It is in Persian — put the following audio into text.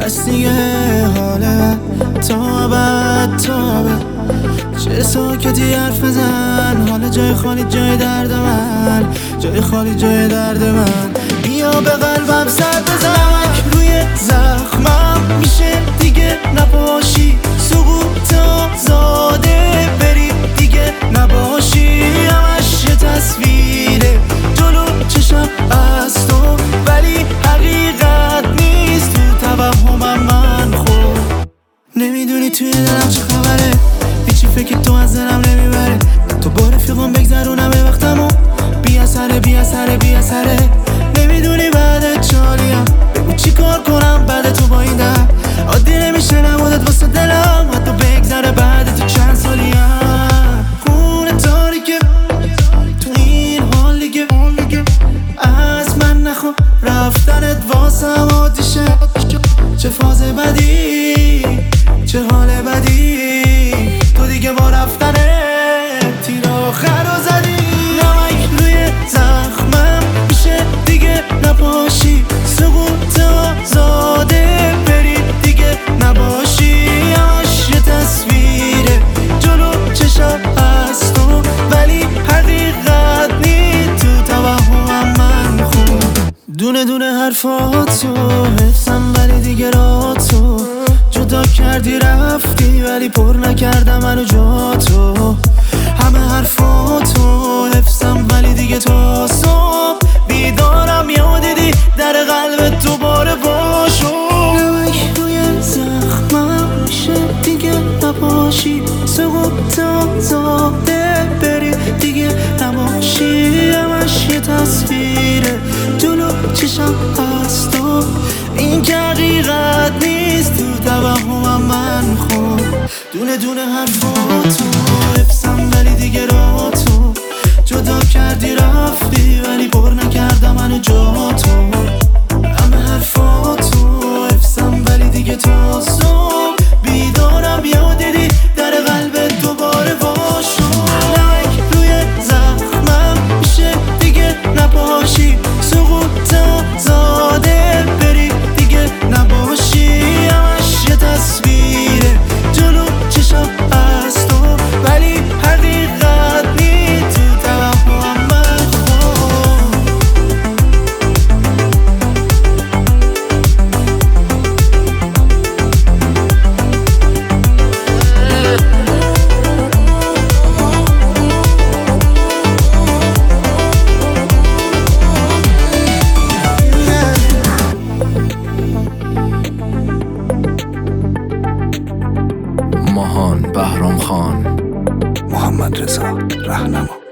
بس دیگه حاله تا ابد چه ساکتی حرف بزن، حالا جای خالی جای درد من، جای خالی جای درد من. بیا به قلبم سر بزن، روی زخمم میشه دیگه نباشی، سقوط آزاده بری دیگه نباشی. همش یه تصویره جلو چشم از تو، ولی حقیقت نیست تو توهمم من. خب نمیدونی توی دلم چه خبره، هیچی فکر تو از دلم نمیبره. تو با رفیقم بگذرونم وقتمو، بی اثره. نمیدونی بعد چالیم، بگو چی کار کنم بعد تو با این دم. عادی نمیشه نبودت واسه دلم، حتی بگذره بعد تو چند سالیم. خونه تاریکه تو این حال دیگه، از من نخوا رفتنت واسم آتیشه. چه فاز بدی، چه حال بدی، تو دیگه با رفتنه تیر آخر رو زدی. نمک روی زخمم میشه دیگه نباشی، سقوط آزاده بری دیگه نباشی. همش یه تصویره جلو چشم از تو، ولی حقیقت نیست تو توهمم من. خوب دونه دونه حرفاتو حفظم، ولی دیگه راتو جدا کردی رفتی، ولی پر نکردم منو جا تو. همه حرفاتو حفظم، ولی دیگه تا صبح بیدارم. یادیدی در قلبت دوباره باشو. نمک روی زخمم میشه دیگه نباشی، سقوط آزاده بری دیگه نباشی. همش یه تصویره جلو چشم از تو، این که حقیقت نیست تو توهمم من. خب دونه دونه حرفاتو حفظم، ولی دیگه راتو جدا کردی رفتی، ولی پر نکردم منو جا تو. همه حرفاتو حفظم، ولی دیگه تا صبح بیدارم. یادیدی در قلبت دوباره باشو. نمک روی زخمم میشه دیگه نباشی، سقوط آزاده بری دیگه نباشی. همش یه تصویره جلو چشم از تو، ولی حقیقت نیست تو توهمم من. ماهان بهرام خان، محمد رضا رهنما.